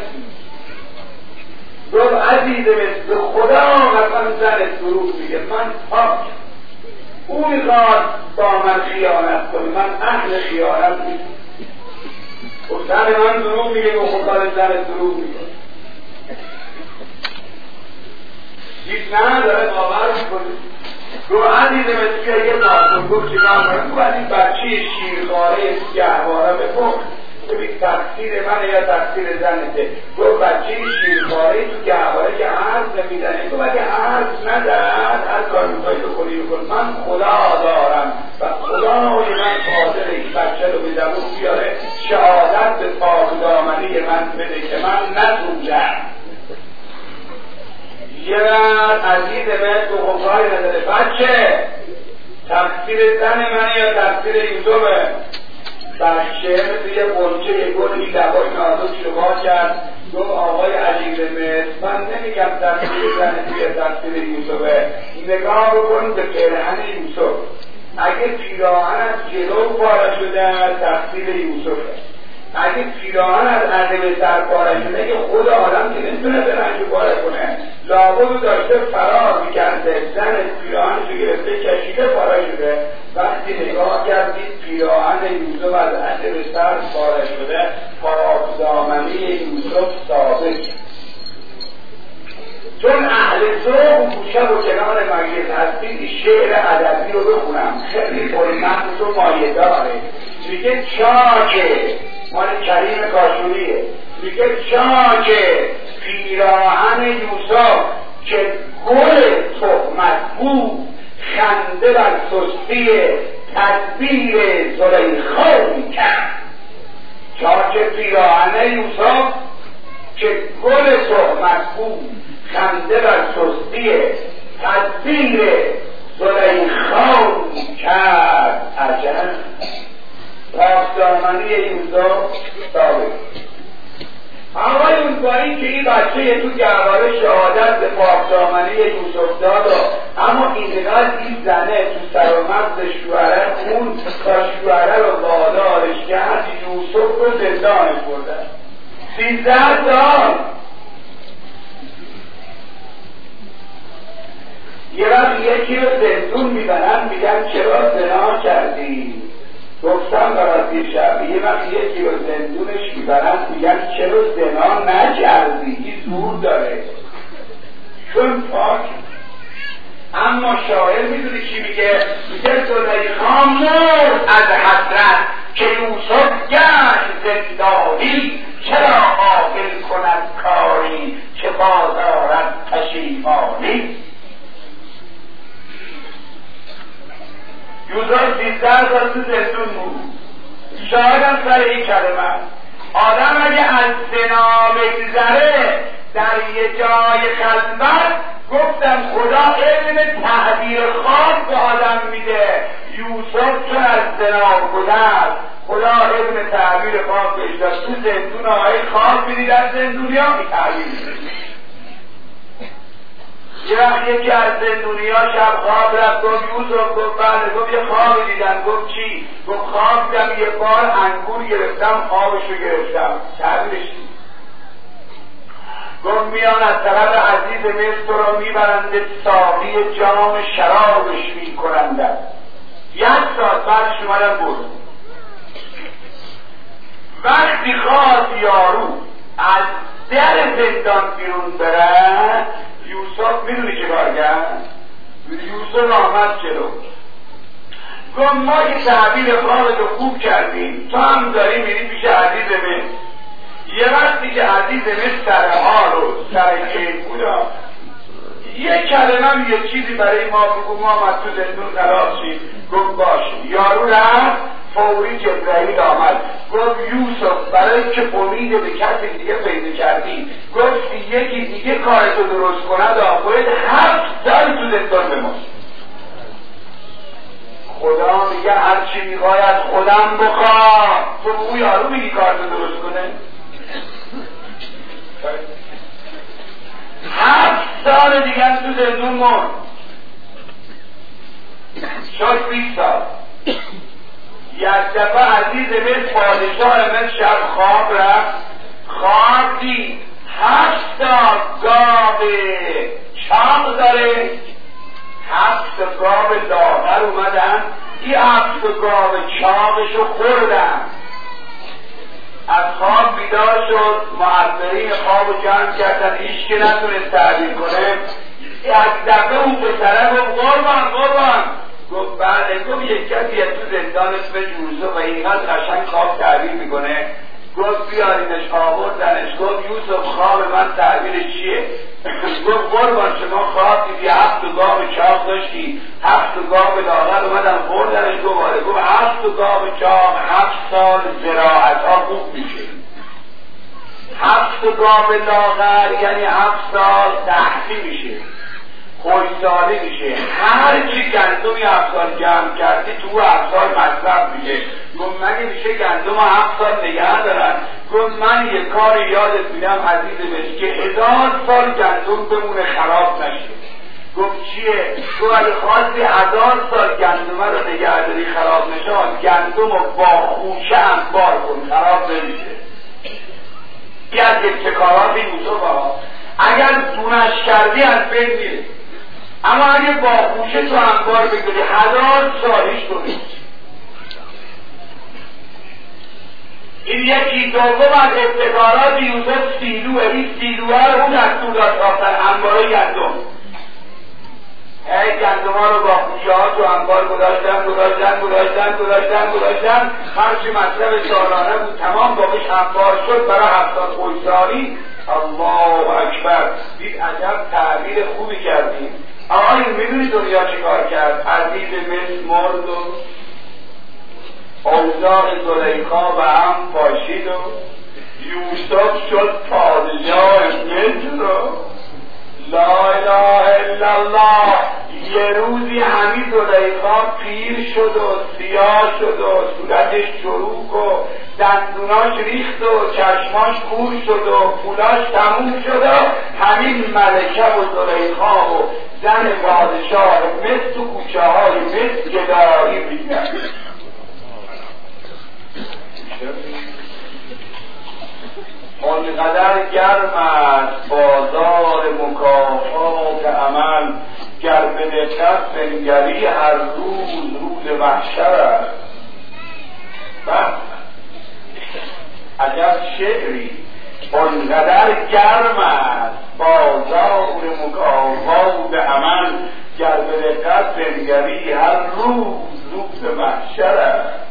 Speaker 1: گفت عزیز مثل خدا مثلا زن دروغ میگه من پاک، او میخواد با من خیانت کنه، من اهل خیانت نیستم. و زن من دروغ میگه و خدا زن دروغ میگه هیچ نه داره باور میکنه. رو عزیز مثل یه ناسون گفت که من باید این بچه شیرخواره گهواره بپخت ببین تقصیر منه یا تقصیر زنته. گفت بچه شیرخواره تو گهواره که حرف نمیزنه تو اگه حرف ندارد هر کار میخوایی بکنی بکن، من خدا دارم و خدای من قادر این بچه رو به زبون بیاره شهادت به پاک دامنی من بده که من نسوزم. یه وقت عزیز من تو خوبهای نداره بچه تقصیر زن منه یا تقصیر یوسفه؟ بچه مثل یه قنچه یه گل این لبای نازک شما کرد گفت آقای عزیز من نمیگم تقصیر زن توی تقصیر یوسفه، نگاه بکن به پیرهن یوسف، اگه پیراهن از جلو پاره شده تقصیر یوسفه، اگه پیراهن از عقب سر پاره شده که خود آدم که نمیتونه به رنج پاره کنه لابد داشته فرار میکرده، زن پیراهنشو گرفته کشیده پاره شده. وقتی نگاه کردید پیراهن یوسف از عقب سر پاره شده، پاک دامنی یوسف ثابت. چون اهل ذوق گوشه و کنار مجلس هستید شعر ادبی رو بخونم خیلی پرمغز و مایه داره. میگه چاکه مال کریم کاشوریه، میگه چاکه پیراهن یوسف که گل تهمت بود خنده بر سستی تدبیر زلیخا میکرد. چاک پیراهن یوسف که گل تهمت بود خنده بر سستی تدبیر زلیخا میکرد. عجب پاک دامنی یوسف ثابت. آقای اون با این که این بچه تو گهواره شهادت به پاک دامنی یوسف داد اما اینقدر این زنه تو سر و مغز شوهره خون تا شوهره رو وادارش کرد یوسف رو زندانش بردن 13 سال. یه وقت یکی رو زندون میبرن میگن چرا زنا کردی؟ گفتم برات یه شب یه وقت یکی رو زندونش میبرن میگن چرا زنا نکردی؟ این زور داره چون پاک. اما شاعر میدونی چی میگه؟ میگه زلیخا مرد از حسرت که یوسف گشت زندانی، چرا غافل کند کاری که بازارد پشیمانی. یوسف 13 سال تو زندون بود. شاهدم سر این کلمه آدم اگه از زنا بگذره در یه جای خلوت گفتم خدا علم تعبیر خاص به آدم میده. یوسف چون از زنا گذشت خدا علم تعبیر خاص بهش داد. تو زندون آقای خاص میدید از زندونی ها می تعبیر میده. یه وقت یکی از زندونی ها شب خواب رفت گفت یوسف گفت بله. گفت یه خوابی دیدم. گفت چی؟ گفت خواب دیدم یه بار انگور گرفتم آبشو گرفتم. تعبیرش چی؟ گفت میان از طرف عزیز مصر رو میبرنده ساقی جام شرابش میکننده. 1 ساعت بعدش اومدن برد. وقتی خواست یارو از در زندان بیرون بره یوسف میدونی چه کار کرد؟ یوسف آمد جلو گفت ما که تعبیر خوابتو خوب کردیم تو هم داری میری پیش عزیز مصر. یه وقتی که عزیز مصر سرها رو سر کیف بودا یه کلمه یه چیزی برای ما بگو ما هم از تو زندون خلاص شیم. گفت باش. یارو رفت فوری جبرائیل آمد گفت یوسف برای که امید به کسی دیگه پیدا کردی گفت یکی دیگه کارتو درست کند باید 7 سال تو زندان بمونی. خدا میگه هرچی میخواید خودم بخواد. رو درست کنه؟ 7 سال دیگه تو زندون مرد، شد 20 سال. یک دفعه عزیز مثل پادشاه مثل شب خواب رفت، خواب دید 7 تا گاو چاق داره، 7 تا گاو لاغر اومدن، این 7 تا گاو چاقشو خوردن. از خواب بیدار شد، معبرین خوابو جمع کردن، هیچ که نتونست تعبیر کنه. یک دفعه اون پسره گفت قربان. گفت بله. گفت یک کسی تو زندان اسم یوسف و اینقدر قشنگ خواب تعبیر میکنه. گفت بیارینش، آوردنش. گفت یوسف خواب من تعبیر چیه؟ گفت قربان شما خواب دیدی 7 گاو چاق داشتی، 7 گاو لاغر اومدن خوردنش. گفت 7 گاو چاق 7 سال زراعت ها خوب میشه، 7 گاو لاغر یعنی 7 سال تحصیل میشه، خوشسالی میشه. هر چی گندمی 7 سال جمع کردی تو 7 سال مصرف میشه. گفت مگه میشه گندم 7 سال نگه دارن؟ گفت من یه کار یادت میدم عزیز بشی که 1000 سال گندم بمونه خراب نشه. گفت چیه؟ گفت اگه خواستی 1000 سال گندمه رو نگه داری خراب نشه، گندم رو با خوشه انبار کن، خراب نمیشه. یه از ابتکارات یوسف ها. اگر دونش کردی از بین میره، اما اگه با خوشه تو انبار بگیری 1000 سالش کنی. این یکی. دوم از ابتکارات یوسف سیلوه. این سیلوه رو اون از تو داشت آفتن انباره گندم. گندم ها رو با خوشه ها تو انبار گذاشتن. هرچی مصرف سالانه بود تمام باقیش انبار شد برای 7 سال خوشسالی. الله اکبر. دید عجب تعبیر خوبی کردیم. آقای میدونی دنیا چی کار کرد؟ عزیز مصر مرد و اوضاع زلیخا و هم پاشید و یوسف شد پادشاه مصر. لا اله الا الله. یه روزی همین زلیخا پیر شد و سیاه شد و صورتش چروک و دندوناش ریخت و چشماش کور شد و پولاش تموم شد و همین ملکه و زلیخا و زن پادشاه مصر تو کوچه های مصر گدایی میگن. آنقدر گرم است بازار مکافات عمل، گر به دقت بنگری هر روز محشر است. عجب شعری. آنقدر گرم است بازار مکافات عمل، گر به دقت بنگری هر روز محشر است.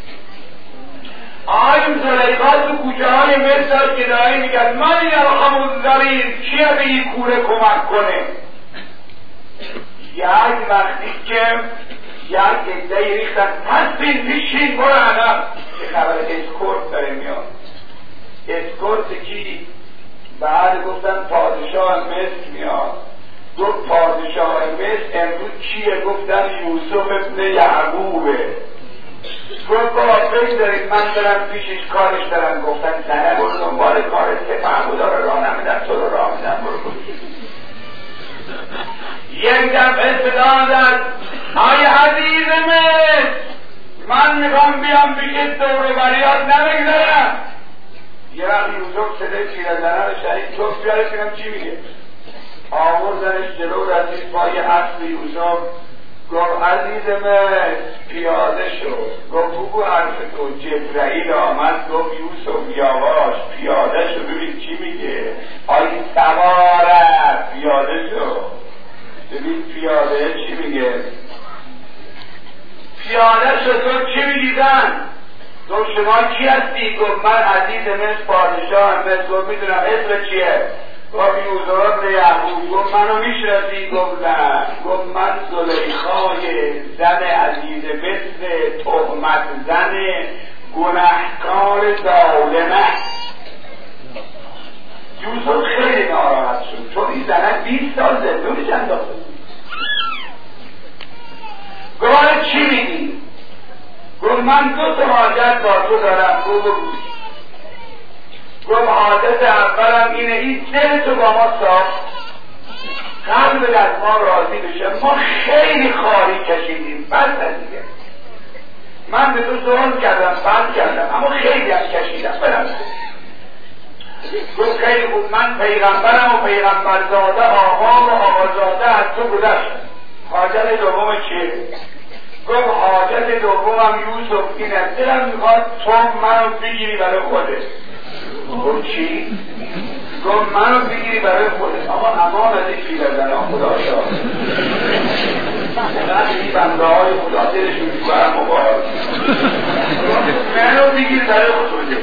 Speaker 1: آقای زلیخا تو کوچه های مصر که داری میگن من یرحم الضریر، کیه به این کوره کمک کنه؟ یک وقتی که یک عده‌ای ریختن پس پیشین برو عقب. چه خبر؟ اسکورت داره میاد. اسکورت کی؟ بعد گفتن پادشاه مصر میاد. گفت پادشاه مصر امروز کیه؟ گفتن یوسف ابن یعقوبه. گفت بابا فکر دارید من دارم پیشش کارش دارم. گفتن نه برو دنبال کارت که محمودا رو راه نمیدن، تو رو راه میدن، برو. یک دفعه صدا زد آی عزیز من میخوام بیام پیش دور بریات نمیگذارم. یه وقت یوسف صدای پیرزنه رو شنید. گفت بیاره ببینم چی میگه. آوردنش جلو رسید پای اسب یوسف. گفت عزیز من پیاده شد. گفت بگو حرف تو. جبرائیل آمد گفت یوسف یواش پیاده شد ببین چی میگه. آی سوارت پیاده شد ببین پیاده چی میگه. پیاده شد. گفت چی میگی زن؟ گفت شما کی هستی؟ گفت من عزیز مصر پادشاه مصر. گفت میدونم اسم چیه؟ گفت یوسف ابن یعقوب. گفت منو میشناسی؟ گفت نه. گفت من زلیخای زن عزیز مصر، تهمت زن گنهکار ظالمه. یوسف خیلی ناراحت شد چون این زنه 20 سال زندونش انداخته. گفت چی میگی؟ گفت من 2 تا حاجت با تو دارم. گفت گفت حادث اولم اینه، این دلتو با ما ساخت، قلب از ما راضی بشه. ما خیلی خاری کشیدیم، بس دیگه من به تو ظلم کردم، بد کردم، اما خیلی هم کشیدم، برم. گفت خیلی بود، من پیغمبرم و پیغمبرزاده، آقا و آقازاده از تو گذشتم. حاجت دوم چیه؟ گفت حاجت دومم یوسف اینه، دلم میخواد تو منو بگیری برای خودت. گفت چی؟ گفت منو بگیری برای خودت. اما امان از این پیرزنان خدا شد این بنده های خدا دلشون میکنم مبارک. منو بگیر برای خودت.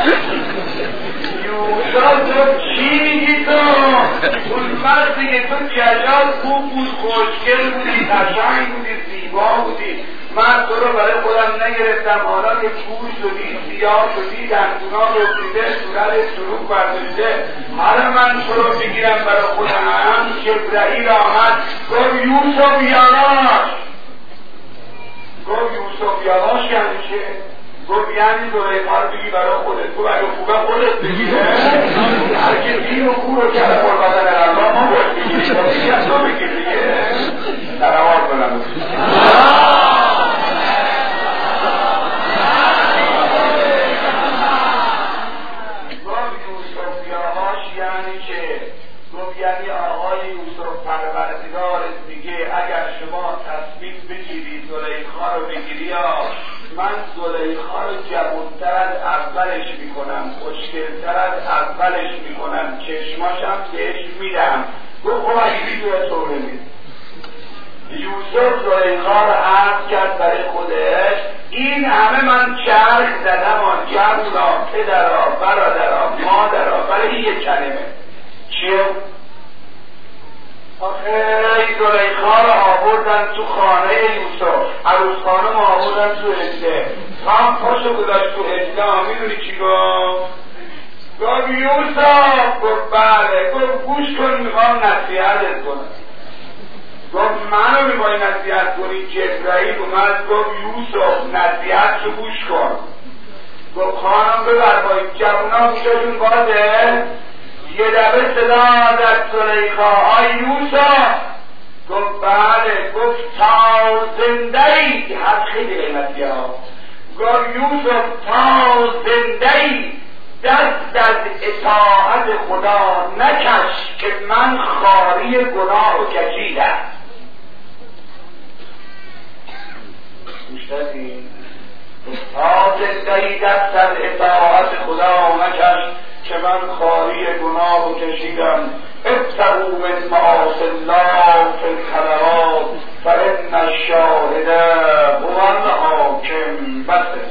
Speaker 1: یوسف تو چی میگی تو؟ اون مردی که تو ججال خوب بود، خوشگل بودی، قشنگ بودی، زیبا بودی، من تو رو برای خودم نگرفتم، حالا که گوش شدی، سیاه شدی، دندونا رسیده، صورت سلوک برداشته، حالا من تو رو بگیرم برای خودم. جبرائیل آمد گفت یوسف یاناش. گفت یوسف یاناش یعنی چه؟ گفت یعنی زلیخا رو بگی برای خودت. گفت اگه خوبه خودت بگیره، هر که دین و کور رو کرده قربتن الله ما باید بگیریم، گفت دیگه از تو بگیر دیگه. سلوات بلند یعنی آقای یوسف پروردگارت میگه اگر شما تصمیم بگیری زلیخا رو بگیری، یا من زلیخا رو جوان‌تر از اولش میکنم، خوشگل‌تر از اولش میکنم، چشماشم بهش میدم. گفت خب اگه میدونه تو نمید. یوسف زلیخا رو عرض کرد برای خودش. این همه من چرخ زدم آن جوونا، پدرها، برادرها، مادرها، برای یک کلمه چیه؟ آخه زلیخا رو آوردن تو خانه یوسف، عروس خانم آوردن تو هجله، هم پاشو گذاشت تو هجله. میدونی چی گفت؟ گفت یوسف. گفت بله. گفت گوش کن، میخوام نصیحتت کنم. گفت منو میخوای نصیحت کنی؟ جبرائیل اومد گفت یوسف نصیحت رو گوش کن. گفت خانم ببر باید جوونا گوششون بازه. یه دفعه صدا در زلیخا آی یوسف. گفت بله. گفت تا زنده ای، حد خیلی قیمتی ها. گفت یوسف تا زنده ای دست از اطاعت خدا نکش که من خواری گناه رو کشیدم. گوشتدی؟ تا زنده ای دست از اطاعت خدا نکش که من خواری گناه رو کشیدم. ابتغوا من معاصی الله فی الخلوات فإن الشاهد هو الحاکم.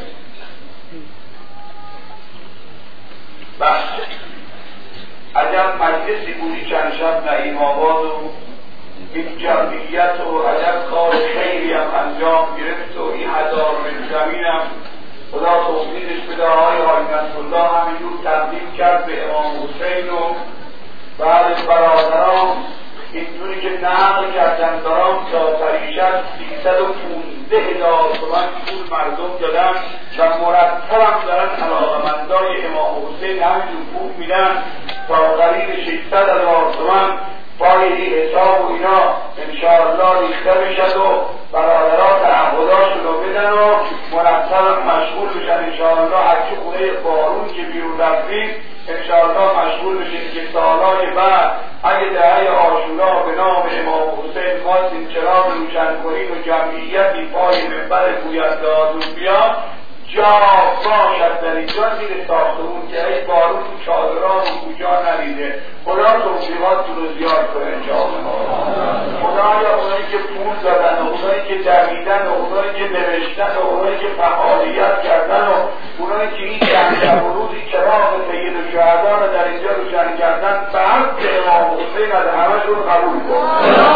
Speaker 1: بس عجب مجلسی بودی چند شب نعیم آباد و این جمعیت و عجب کار خیلی هم انجام گرفت و این هزار من زمینم خدا توفیقش بده. آقای حاج نصرالله همینجور تقدیم کرد به امام حسین و بعد برادران اینطوری که نقل کردن دارم تا پریشت 315,000 تومان پول مردم دادن و مرتب هم دارن علاقمندای امام حسین همینجور پول میدن تا قریب 600,000 تومان پای حساب و اینا انشاءالله ریخته بشد و برادرها تعهداشون رو بدن و مرتب مشغول بشن انشاءالله. هرچی خونه بارون که بیرون رفتیم انشاءالله مشغول بشید که سالهای بعد اگه دهه عاشورا به نام امام حسین خواستیم چراغ روشن کنیم و جمعیتی پای منبر گوینده‌هاتون بیاد، جا باشد در اینجا زیر ساختمون که ای بارون تو چادرها و کجا نریده. خدا توفیقاتتون رو زیاد کنه انشاءالله. خدایا اونایی که پول دادن و اونایی که دویدن و اونایی که نوشتن و اونایی که فعالیت کردن و اونایی که این شب و روزی چراغ سید الشهدا رو در اینجا روشن کردن به حق امام حسین از همه‌شون قبول کن.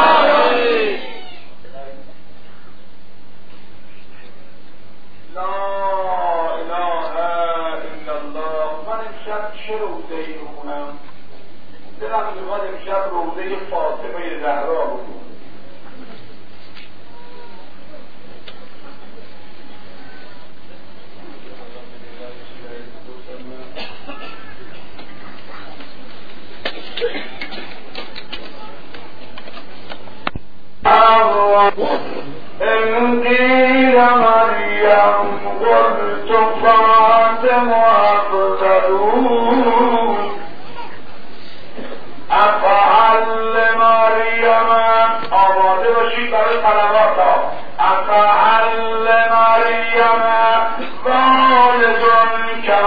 Speaker 1: لا اله الا الله. من امشب چه روزه‌ای بخونم؟ دلم میخواد امشب روزه فاطمه زهرا بخونم. مؤفضلون افعل مریم آماده باشید برای صلوات ها افعل مریم والدون که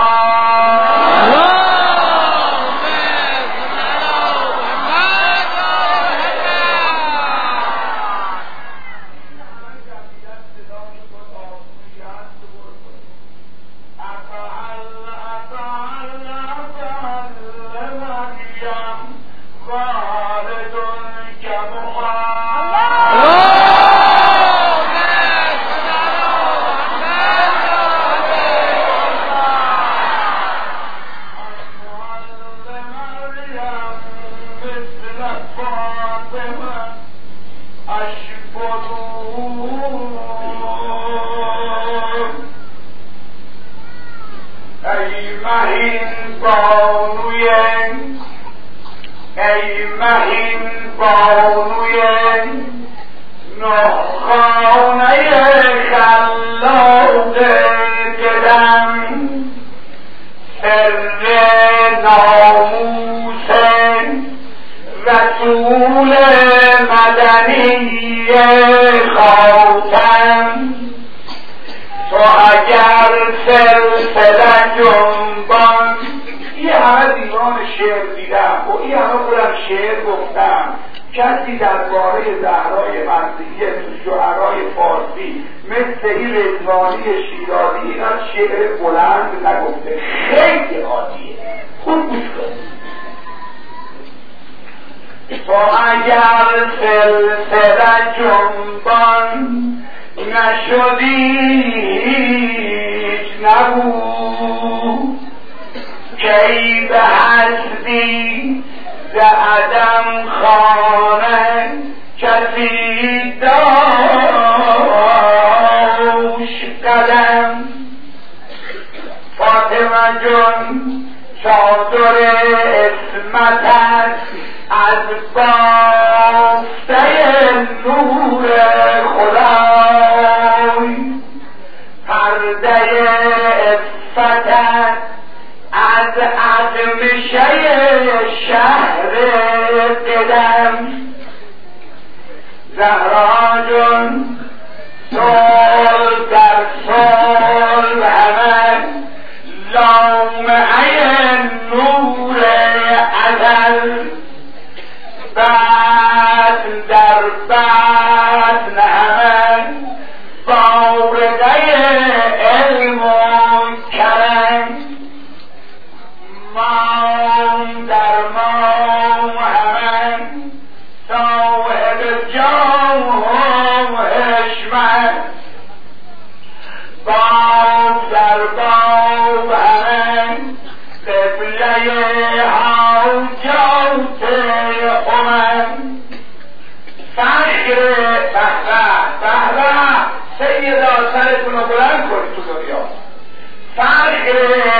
Speaker 1: ای مهین بانوی نخانه خلاق دلم سر ناموس رسول مدنی خاتم تو اگر سلسله جنبان یه همه دیوان شعر دیدم و این همه خودم شعر گفتم کسی درباره زهرای مرضیه تو شعرهای فارسی مثل این رضوانی شیرازی اینا شعر بلند نگفته خیلی عالیه خوب گوش کنید تو اگر سلسله جنبان نشدی هیچ نبود کی به حسبی ز عدم خانه کسی داشت قدم فاطمه جون چادر عصمتت از بافته نور خدای پرده عفتت از عظمشه شهر قدم زهرا جون صلح در صلح همه لامعه نور ازل بطن در بطن همه بارده علم و کرم مام در مام همه صاحب جام و حشمت باب در باب همه قبله حاجات امم فخر بهبه سیدا سرتون رو بلند کنید تو دنیا فخر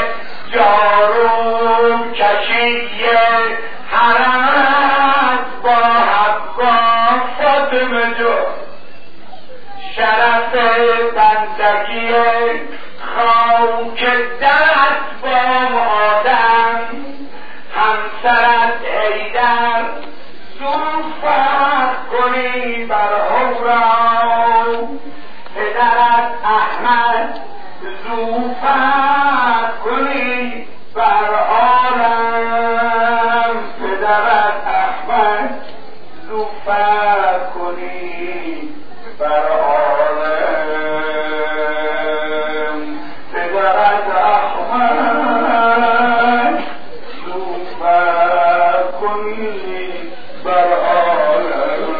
Speaker 1: جارو کشیه حرمت با حبا فاطمه جو شرف بندگی خاک درت با آدم همسرت ایدر زوفت کنی بر هورا پدرت احمد زوفت کنی بر عالم پدرت احمد زوفت کنی بر عالم پدرت احمد زوفت کنی بر عالم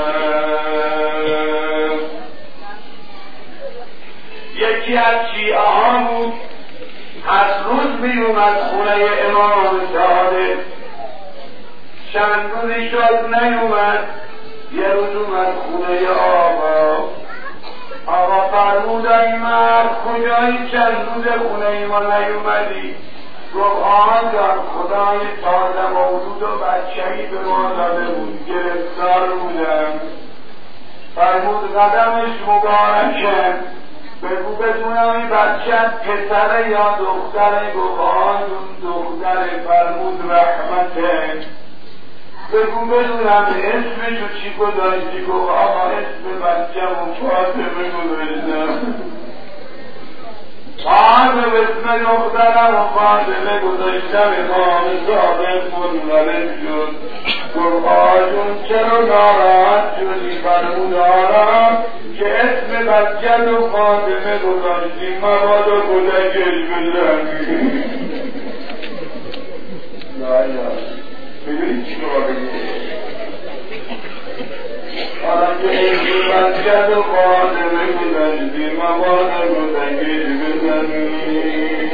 Speaker 1: یکی از شیعه ها بود هر روز می اومد خونه امام صادق چند روزی شد نیومد یه روز اومد خونه آقا فرمود ای مرد کجایی چند روز خونه ما نیومدی گفت آقا جان خدای تازه مولود و بچه‌ای به ما داده بود گرفتار بودم فرمود قدمش مبارکه بگو بدونم این بچت پسر یا دختره؟ گفت آجون دختره. فرمود رحمته. بگو بدونم اسمشو چی گذاشتی؟ گفت آقا اسم بچه‌مو فاطمه گذاشتم. فاطمه اسم دخترم فاطمه گذاشتم. امام صادق منولد شد. گفت آجون چرا ناراحت شدی؟ فرمود آرام که اسم بچه‌تو فاطمه گذاشتی مبادا کودکش بزنی. میدونی چی رو بگی؟ حالا که اسم بچه‌تو فاطمه گذاشتی مبادا کودکش بزنی.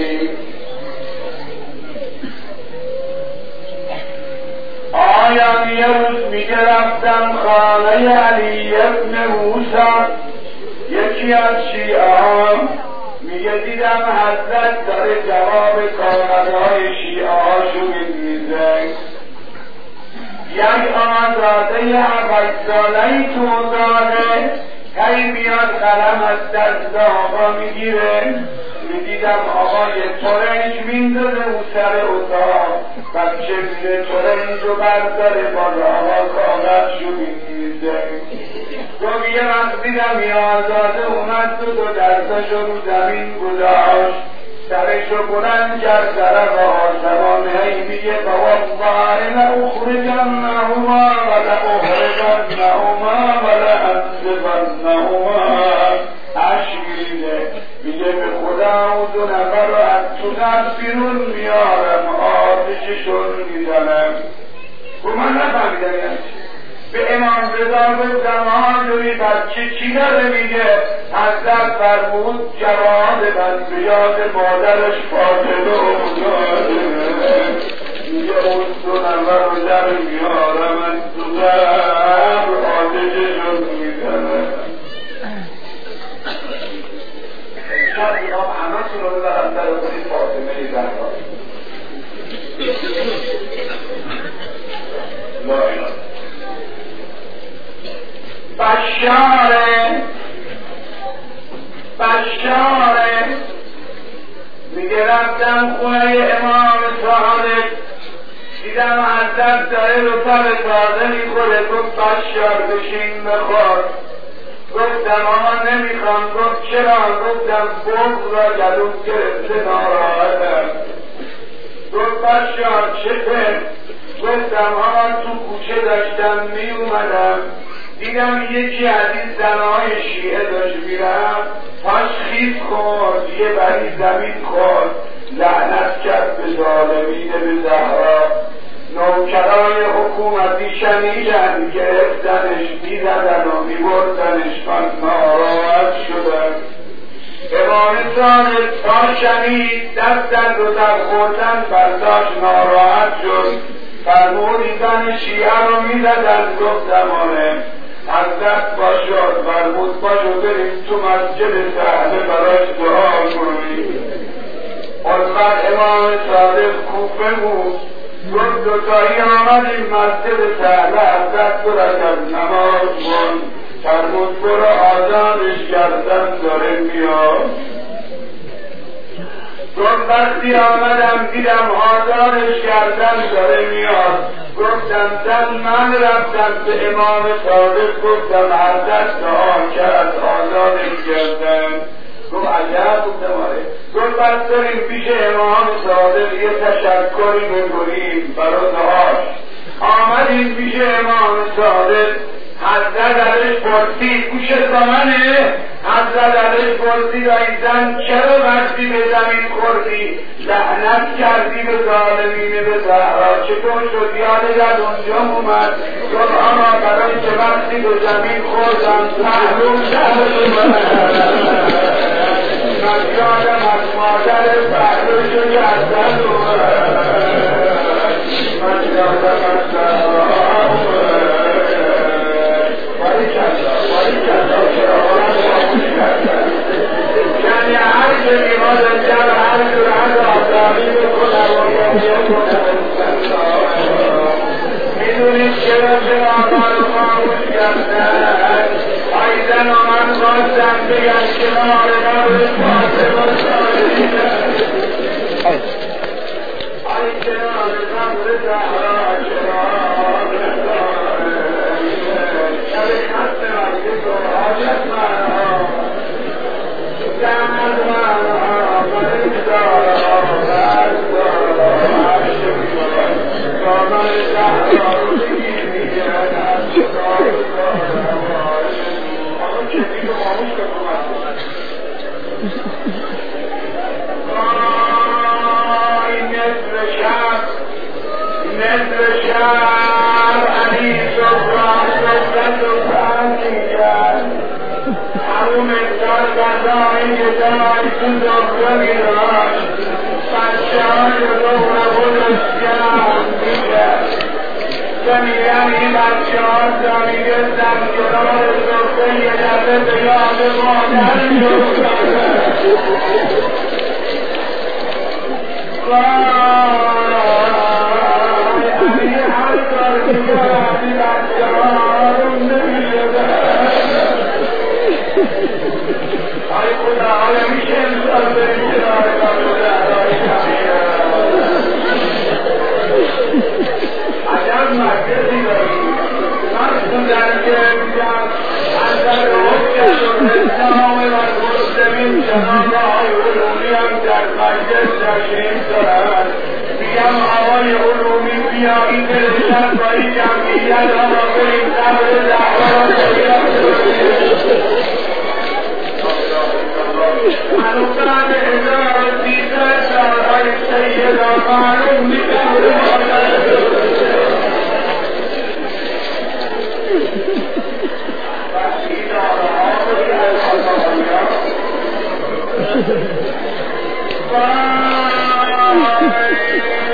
Speaker 1: آیا یه روز میگه رفتم خانه علی ابن موسی، یکی از شیعه میگه دیدم حضرت داره جواب کارهای شیعه هاشو می‌نویسه. یک آزاده 7 ساله‌ای تو اتاقه، هی میاد قلم از دست آقا میگیره. میدیدم آقا یه ترنج میندازه او سر اتاق، بچه میره ترنج رو برداره بالا، آقا کاغذشو می‌نویسه. تو یه وقت دیدم یه آزاده اومد دو دستاشو رو زمین گذاشت، سرشو بلند کرد طرف آسمان، هی میگه والله لأخرجنهما ولأخرجنهما ولأنصفنهما. عشق میریزه، میگه به خدا اون 2 نفر رو از تو قبر بیرون میارم، آتششون میزنم. و من نفهمیدم یعنی به امام رضا گفتم آجوری بچه چی داره میگه؟ حضرت فرمود جواب من به یاد مادرش فاطمه افتاده. میگه اون 2 نفر رو در میارم از تو قبر، آتششون میزنم. شاید اینا همه تون رو ببرم در خودی فاطمه زهرا. لا اله بشاره میگه رفتم خونه امام صادق، دیدم حضرت داره رو سر تازه میخوره. گفت بشار بشین بخور. گفتم آما نمیخوام. گفت چرا؟ گفتم بغض را گلوم گرفته ناراحتم. گفت بشار چته؟ گفتم آما تو کوچه داشتم میومدم، دیدم یکی از این زنهای شیعه داشت میرم، پاش خیز خورد، یه بری زمین خورد، لعنت کرد به ظالمین به زهرا. نوکرای حکومتی شنیدن، گرفتنش میزدن و میبردنش. من ناراحت شدم. امام صادق تا شنید دستن رو در خوردن برداشت، ناراحت شد. فرمود زن شیعه رو میزدن. گفتم آره. حضرت باشد. فرمود باشو بریم تو مسجد صحبه براش دعا کنیم. اون وقت امام صادق کوفه بود. گفت دوتایی آمدیم مسجد صحبه، حضرت برد از نماز کن. فرمود برو آزانش کردن داره میاد. گفت وقتی آمدم دیدم آزانش کردن داره میاد. گفتم زن من رفتم به امام صادق گفتم حضرت دعا کرد آزانش کردن. گفت عجب. گفتم آره. گفت بس داریم پیش امام صادق یه تشکری بکنیم برای دعاش. آمدیم پیش امام صادق. حضرت ازش پرسید گوشت با منه؟ حضرت ازش پرسید ای زن چرا وقتی به زمین خوردی لعنت کردی به ظالمین به زهرا؟ چطور شد؟ یادت از اونجا اومد؟ گفت اما برای که وقتی به زمین خوردم محروم شد من یادم از مادر برداشت کردن من یادم از زهرا یعنی هر جایی ما داشتم هر جور هر آزادی بکنم میدونید چرا آقا رو خاموش کردن؟ آیزن آمد خواستم به بگن کنار قبر فاطمه صالحینه ای کنار قبر زهرا کنار شب خط وقتی تو حاجت منها دمد منها مریضارها بردارها عشق کامل زهرا رو بگیر میگرد از کنار زهرا آقا چیزی رو خاموش کنم مثل شب علی صبران صبرت و فرمیدن همون مثال غذایی که دای تو دخوه میراش بچه های دخوه بودشگم میگن زمیدن این بچه ها زمیده زمگرار دخوه یه دفعه به یاد مادر آی خدا حالا میشه امسال بریم کنار قبر زهرای کمیه عجب مرکزی داریم من خوندن که میگم اندر حکم اسلام و مسلمین جناب آقای علومی هم در مجلس تشریف دارند میگم آقای علومی بیایی برسن با این جمعیت آقا بریم قبر زهرا را بگیرم منوطن 1300 سالهای سیدا معلوم میکنم وقتی داره ها